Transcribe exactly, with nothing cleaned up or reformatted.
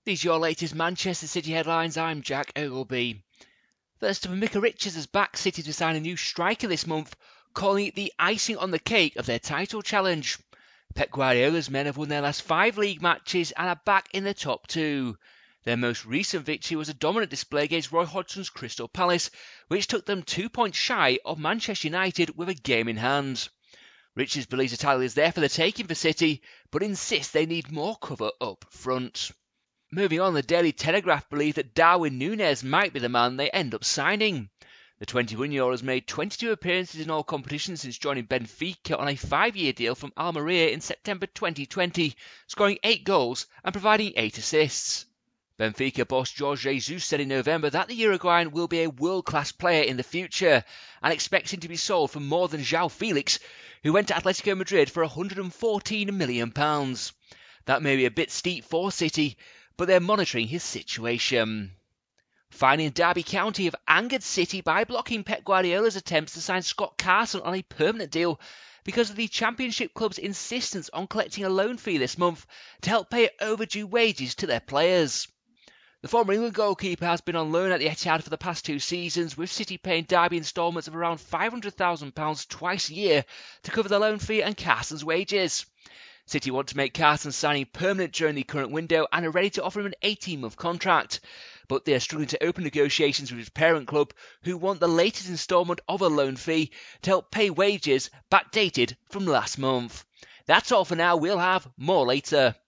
These are your latest Manchester City headlines. I'm Jack Ogleby. First up, Micah Richards has backed City to sign a new striker this month, calling it the icing on the cake of their title challenge. Pep Guardiola's men have won their last five league matches and are back in the top two. Their most recent victory was a dominant display against Roy Hodgson's Crystal Palace, which took them two points shy of Manchester United with a game in hand. Richards believes the title is there for the taking for City, but insists they need more cover up front. Moving on, the Daily Telegraph believe that Darwin Núñez might be the man they end up signing. The twenty-one-year-old has made twenty-two appearances in all competitions since joining Benfica on a five-year deal from Almeria in September twenty twenty, scoring eight goals and providing eight assists. Benfica boss Jorge Jesus said in November that the Uruguayan will be a world-class player in the future and expects him to be sold for more than João Felix, who went to Atletico Madrid for one hundred fourteen million pounds. That may be a bit steep for City, but they're monitoring his situation. Finally, in Derby County have angered City by blocking Pep Guardiola's attempts to sign Scott Carson on a permanent deal because of the Championship club's insistence on collecting a loan fee this month to help pay overdue wages to their players. The former England goalkeeper has been on loan at the Etihad for the past two seasons, with City paying Derby instalments of around five hundred thousand pounds twice a year to cover the loan fee and Carson's wages. City want to make Carson's signing permanent during the current window and are ready to offer him an eighteen-month contract, but they are struggling to open negotiations with his parent club, who want the latest instalment of a loan fee to help pay wages backdated from last month. That's all for now. We'll have more later.